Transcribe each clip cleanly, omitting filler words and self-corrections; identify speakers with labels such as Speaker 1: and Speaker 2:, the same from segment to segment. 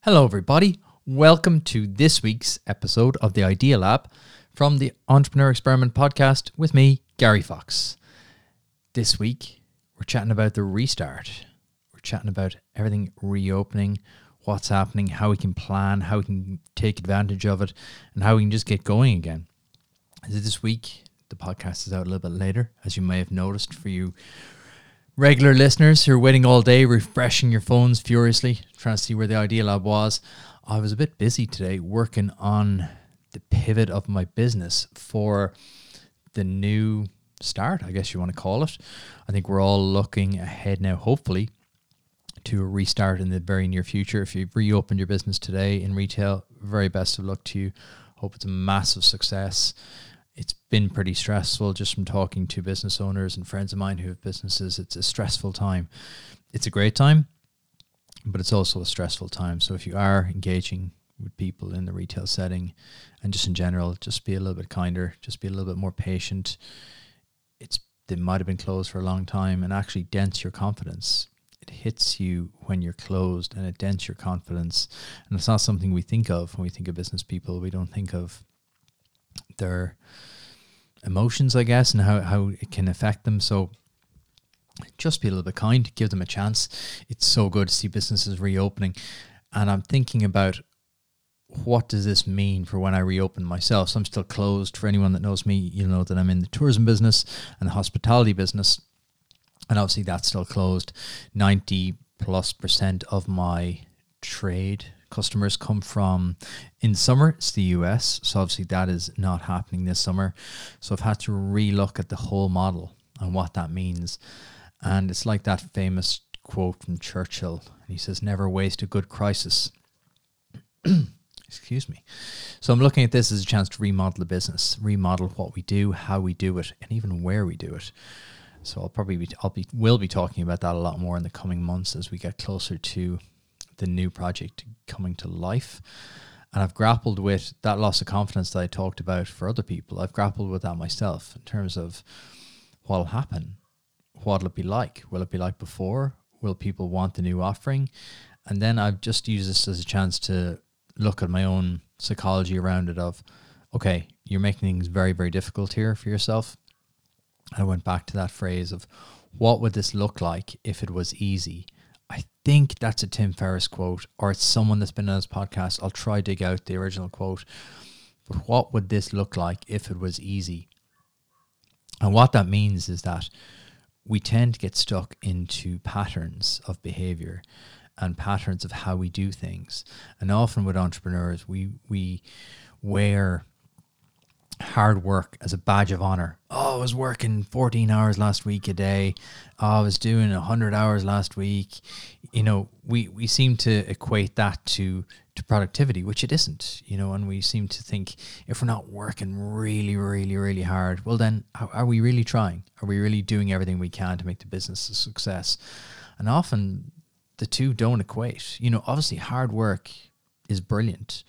Speaker 1: Hello, everybody. Welcome to this week's episode of the Idea Lab from the Entrepreneur Experiment podcast with me, Gary Fox. This week, we're chatting about the restart. We're chatting about everything reopening, what's happening, how we can plan, how we can take advantage of it, and how we can just get going again. This week, the podcast is out a little bit later, as you may have noticed for you regular listeners who are waiting all day, refreshing your phones furiously, trying to see where the Idea Lab was. I was a bit busy today working on the pivot of my business for the new start, I guess you want to call it. I think we're all looking ahead now, hopefully, to a restart in the very near future. If you've reopened your business today in retail, very best of luck to you. Hope it's a massive success. It's been pretty stressful just from talking to business owners and friends of mine who have businesses. It's a stressful time. It's a great time, but it's also a stressful time. So if you are engaging with people in the retail setting and just in general, just be a little bit kinder, just be a little bit more patient. They might have been closed for a long time and actually dents your confidence. It hits you when you're closed and it dents your confidence. And it's not something we think of when we think of business people. We don't think of their emotions, I guess, and how it can affect them. So just be a little bit kind, give them a chance. It's so good to see businesses reopening. And I'm thinking about, what does this mean for when I reopen myself? So I'm still closed. For anyone that knows me, you'll know that I'm in the tourism business and the hospitality business. And obviously that's still closed. 90+% of my trade customers come from, in summer, it's the US. So obviously that is not happening this summer. So I've had to relook at the whole model and what that means. And it's like that famous quote from Churchill. And he says, never waste a good crisis. Excuse me. So I'm looking at this as a chance to remodel the business, remodel what we do, how we do it, and even where we do it. So we'll be talking about that a lot more in the coming months as we get closer to the new project coming to life. And I've grappled with that loss of confidence that I talked about for other people. I've grappled with that myself in terms of what'll happen. What'll it be like? Will it be like before? Will people want the new offering? And then I've just used this as a chance to look at my own psychology around it of, okay, you're making things very, very difficult here for yourself. I went back to that phrase of, what would this look like if it was easy? I think that's a Tim Ferriss quote, or it's someone that's been on this podcast. I'll try to dig out the original quote. But what would this look like if it was easy? And what that means is that we tend to get stuck into patterns of behavior and patterns of how we do things. And often with entrepreneurs, we wear hard work as a badge of honor. Oh, I was working 14 hours last week a day. Oh, I was doing 100 hours last week. You know, we seem to equate that to productivity, which it isn't, you know, and we seem to think if we're not working really, really, really hard, well then, are we really trying? Are we really doing everything we can to make the business a success? And often the two don't equate. You know, obviously hard work is brilliant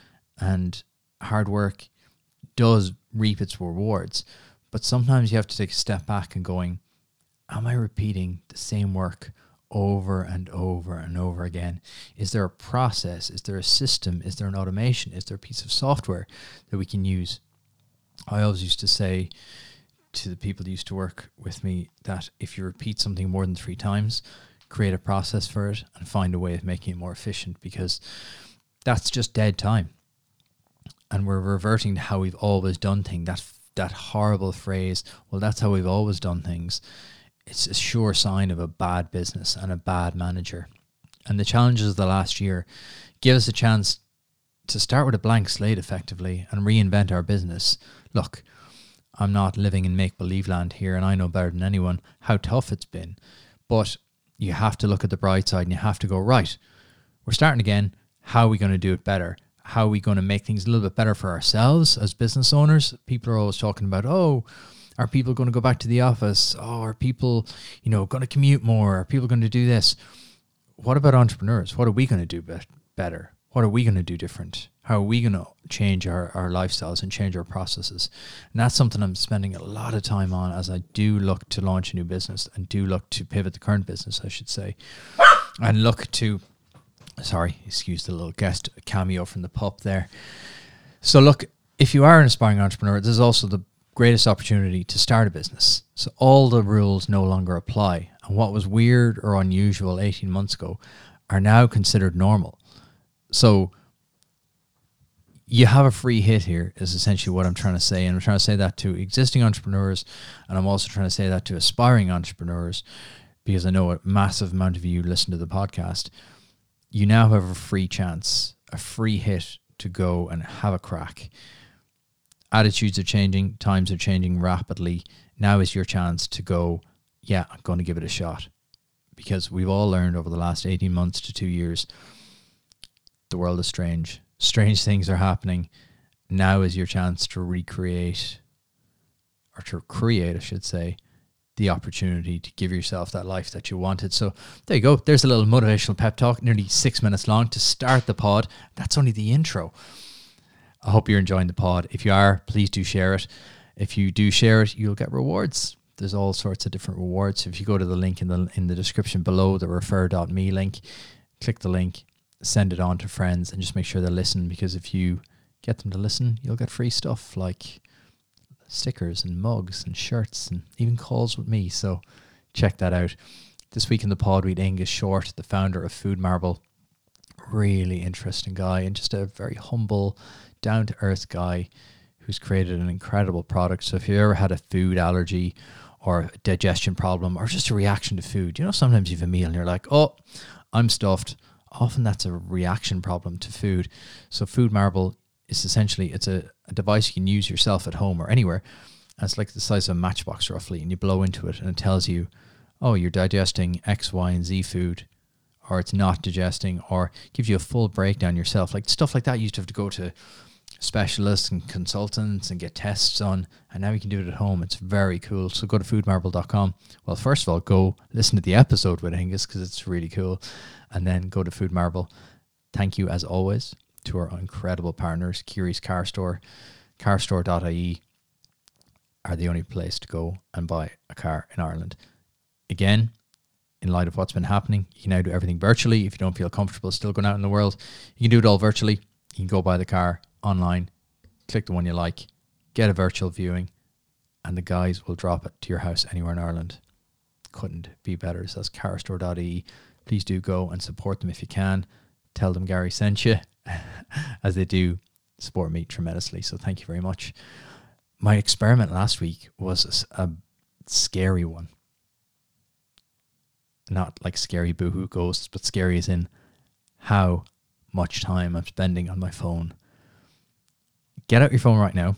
Speaker 1: and hard work does reap its rewards, but sometimes you have to take a step back and going, am I repeating the same work over and over and over again? Is there a process? Is there a system? Is there an automation? Is there a piece of software that we can use? I always used to say to the people that used to work with me that if you repeat something more than 3 times, create a process for it and find a way of making it more efficient, because that's just dead time. And we're reverting to how we've always done things. That horrible phrase, well, that's how we've always done things. It's a sure sign of a bad business and a bad manager. And the challenges of the last year give us a chance to start with a blank slate effectively and reinvent our business. Look, I'm not living in make-believe land here, and I know better than anyone how tough it's been. But you have to look at the bright side and you have to go, right, we're starting again. How are we going to do it better? How are we going to make things a little bit better for ourselves as business owners? People are always talking about, oh, are people going to go back to the office? Oh, are people, going to commute more? Are people going to do this? What about entrepreneurs? What are we going to do better? What are we going to do different? How are we going to change our lifestyles and change our processes? And that's something I'm spending a lot of time on as I do look to launch a new business and do look to pivot the current business, I should say, and look to Sorry, excuse the little guest cameo from the pup there. So look, if you are an aspiring entrepreneur, this is also the greatest opportunity to start a business. So all the rules no longer apply. And what was weird or unusual 18 months ago are now considered normal. So you have a free hit here is essentially what I'm trying to say. And I'm trying to say that to existing entrepreneurs. And I'm also trying to say that to aspiring entrepreneurs, because I know a massive amount of you listen to the podcast. You now have a free chance, a free hit to go and have a crack. Attitudes are changing, times are changing rapidly. Now is your chance to go, yeah, I'm going to give it a shot. Because we've all learned over the last 18 months to 2 years, the world is strange. Strange things are happening. Now is your chance to recreate, or to create, I should say, the opportunity to give yourself that life that you wanted. So there you go. There's a little motivational pep talk, nearly 6 minutes long to start the pod. That's only the intro. I hope you're enjoying the pod. If you are, please do share it. If you do share it, you'll get rewards. There's all sorts of different rewards. If you go to the link in the description below, the refer.me link, click the link, send it on to friends, and just make sure they listen, because if you get them to listen, you'll get free stuff like stickers and mugs and shirts and even calls with me. So check that out. This week in the pod, we had Angus Short, the founder of Food Marble. Really interesting guy, and just a very humble, down-to-earth guy who's created an incredible product. So if you ever had a food allergy or a digestion problem or just a reaction to food, you know, sometimes you have a meal and you're like, oh, I'm stuffed. Often that's a reaction problem to food. So Food Marble is essentially, it's a device you can use yourself at home or anywhere. And it's like the size of a matchbox roughly, and you blow into it and it tells you, oh, you're digesting X, Y, and Z food, or it's not digesting, or gives you a full breakdown yourself. Like stuff like that, you used to have to go to specialists and consultants and get tests on, and now you can do it at home. It's very cool. So go to foodmarble.com. Well, first of all, go listen to the episode with Angus, because it's really cool, and then go to Food Marble. Thank you as always to our incredible partners. Curie's Car Store, carstore.ie are the only place to go and buy a car in Ireland. Again, in light of what's been happening, you can now do everything virtually. If you don't feel comfortable still going out in the world, you can do it all virtually. You can go buy the car online, click the one you like, get a virtual viewing, and the guys will drop it to your house anywhere in Ireland. Couldn't be better. So that's carstore.ie. Please do go and support them if you can. Tell them Gary sent you, as they do support me tremendously. So thank you very much. My experiment last week was a scary one. Not like scary boohoo ghosts, but scary as in how much time I'm spending on my phone. Get out your phone right now.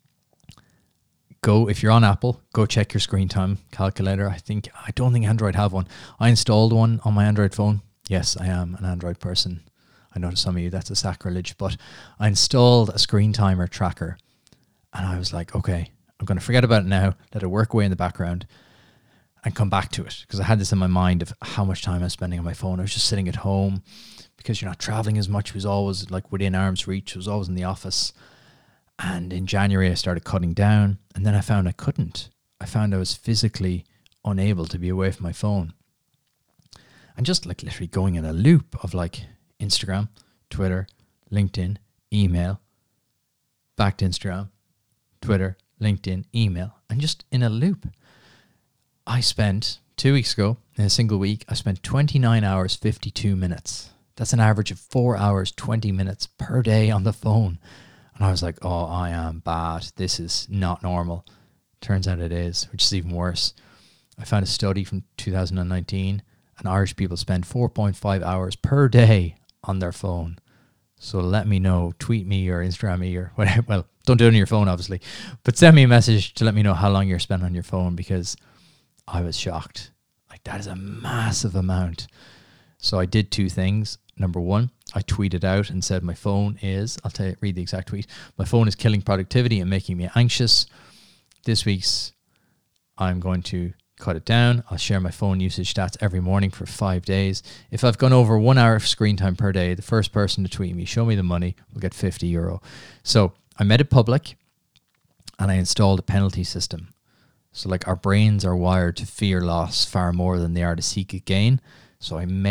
Speaker 1: Go, if you're on Apple, go check your screen time calculator. I don't think Android have one. I installed one on my Android phone. Yes, I am an Android person. I know to some of you that's a sacrilege, but I installed a screen timer tracker, and I was like, okay, I'm going to forget about it now, let it work away in the background, and come back to it, because I had this in my mind of how much time I was spending on my phone. I was just sitting at home, because you're not traveling as much. It was always like within arm's reach. It was always in the office. And in January, I started cutting down, and then I found I couldn't. I found I was physically unable to be away from my phone. And just like literally going in a loop of like Instagram, Twitter, LinkedIn, email, back to Instagram, Twitter, LinkedIn, email, and just in a loop. I spent 2 weeks ago, in a single week, I spent 29 hours, 52 minutes. That's an average of 4 hours, 20 minutes per day on the phone. And I was like, oh, I am bad. This is not normal. Turns out it is, which is even worse. I found a study from 2019, and Irish people spend 4.5 hours per day on their phone. So let me know, tweet me or Instagram me or whatever. Well, don't do it on your phone, obviously, but send me a message to let me know how long you're spending on your phone, because I was shocked. Like, that is a massive amount. So I did two things. Number one, I tweeted out and said my phone is, read the exact tweet. My phone is killing productivity and making me anxious. This week's, I'm going to cut it down. I'll share my phone usage stats every morning for 5 days. If I've gone over 1 hour of screen time per day, the first person to tweet me, show me the money, will get €50. So I made it public, and I installed a penalty system. So like, our brains are wired to fear loss far more than they are to seek a gain. So I made it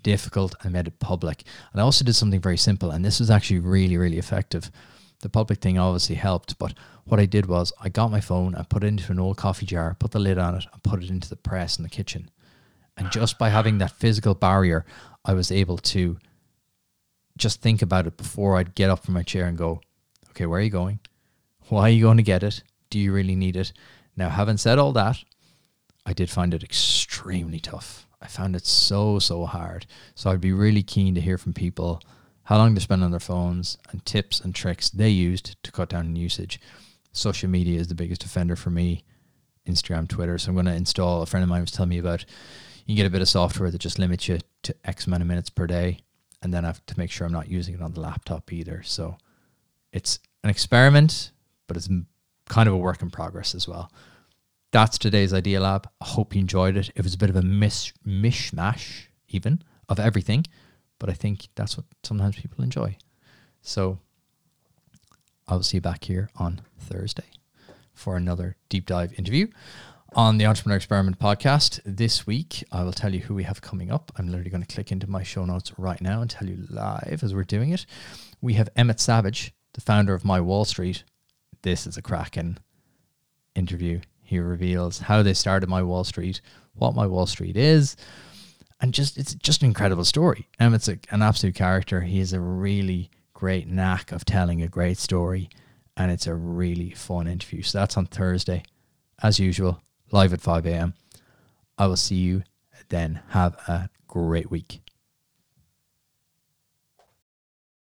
Speaker 1: difficult. I made it public. And I also did something very simple. And this was actually really, really effective. The public thing obviously helped. But what I did was I got my phone, I put it into an old coffee jar, put the lid on it, and put it into the press in the kitchen. And just by having that physical barrier, I was able to just think about it before I'd get up from my chair and go, okay, where are you going? Why are you going to get it? Do you really need it? Now, having said all that, I did find it extremely tough. I found it so hard. So I'd be really keen to hear from people how long they spend on their phones and tips and tricks they used to cut down on usage. Social media is the biggest offender for me. Instagram, Twitter. So I'm going to install, a friend of mine was telling me about, you get a bit of software that just limits you to X amount of minutes per day. And then I have to make sure I'm not using it on the laptop either. So it's an experiment, but it's kind of a work in progress as well. That's today's Idea Lab. I hope you enjoyed it. It was a bit of a mishmash even of everything, but I think that's what sometimes people enjoy. So I will see you back here on Thursday for another deep dive interview on the Entrepreneur Experiment podcast. This week, I will tell you who we have coming up. I'm literally going to click into my show notes right now and tell you live as we're doing it. We have Emmett Savage, the founder of My Wall Street. This is a cracking interview. He reveals how they started My Wall Street, what My Wall Street is, and it's just an incredible story. Emmett's an absolute character. He has a really great knack of telling a great story, and it's a really fun interview. So that's on Thursday, as usual, live at 5 a.m. I will see you then. Have a great week.